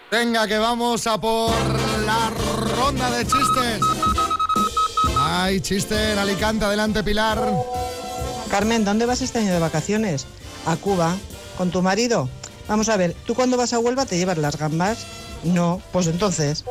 Venga, que vamos a por la ronda de chistes. Hay chiste en Alicante, adelante Pilar. Carmen, ¿dónde vas este año de vacaciones? A Cuba. ¿Con tu marido? Vamos a ver, ¿tú cuando vas a Huelva te llevas las gambas? No, pues entonces.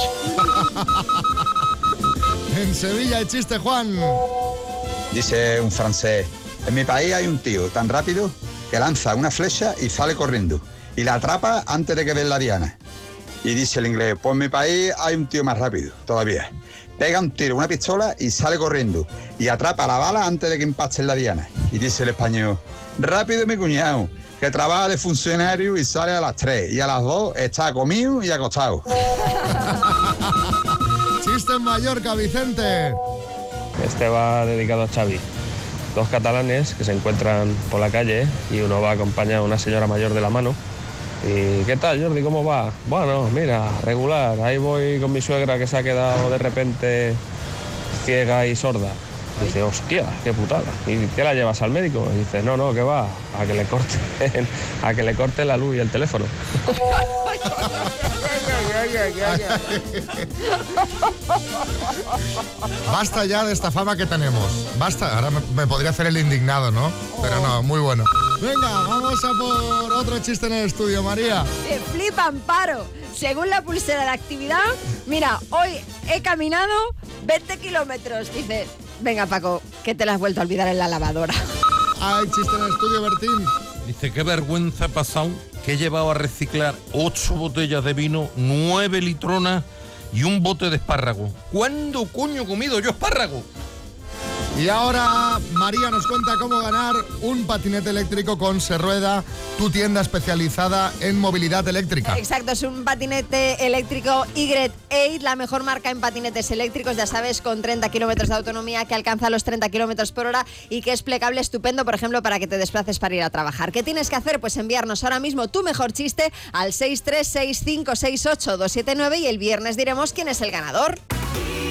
En Sevilla el chiste, Juan. Dice un francés: en mi país hay un tío tan rápido que lanza una flecha y sale corriendo y la atrapa antes de que dé la diana. Y dice el inglés: pues en mi país hay un tío más rápido todavía. Pega un tiro, una pistola y sale corriendo y atrapa la bala antes de que empaste la diana. Y dice el español: rápido mi cuñado, que trabaja de funcionario y sale a las 3 y a las 2 está comido y acostado. Chiste en Mallorca, Vicente. Este va dedicado a Xavi. Dos catalanes que se encuentran por la calle y uno va acompañado a una señora mayor de la mano. ¿Y qué tal, Jordi? ¿Cómo va? Bueno, mira, regular. Ahí voy con mi suegra que se ha quedado de repente ciega y sorda. Dice, hostia, qué putada. ¿Y qué la llevas al médico? Y dice, no, que va, a que le corten la luz y el teléfono. Basta ya de esta fama que tenemos. Basta, ahora me podría hacer el indignado, ¿no? Pero no, muy bueno. Venga, vamos a por otro chiste en el estudio, María. Te flipan, Paro. Según la pulsera de actividad, mira, hoy he caminado 20 kilómetros. Dice, venga, Paco, que te la has vuelto a olvidar en la lavadora. Hay chiste en el estudio, Bertín. Dice, qué vergüenza he pasado que he llevado a reciclar 8 botellas de vino, 9 litronas y un bote de espárrago. ¿Cuándo coño he comido yo espárrago? Y ahora María nos cuenta cómo ganar un patinete eléctrico con Serrueda, tu tienda especializada en movilidad eléctrica. Exacto, es un patinete eléctrico Y8, la mejor marca en patinetes eléctricos, ya sabes, con 30 kilómetros de autonomía, que alcanza los 30 kilómetros por hora y que es plegable, estupendo, por ejemplo, para que te desplaces para ir a trabajar. ¿Qué tienes que hacer? Pues enviarnos ahora mismo tu mejor chiste al 636568279 y el viernes diremos quién es el ganador.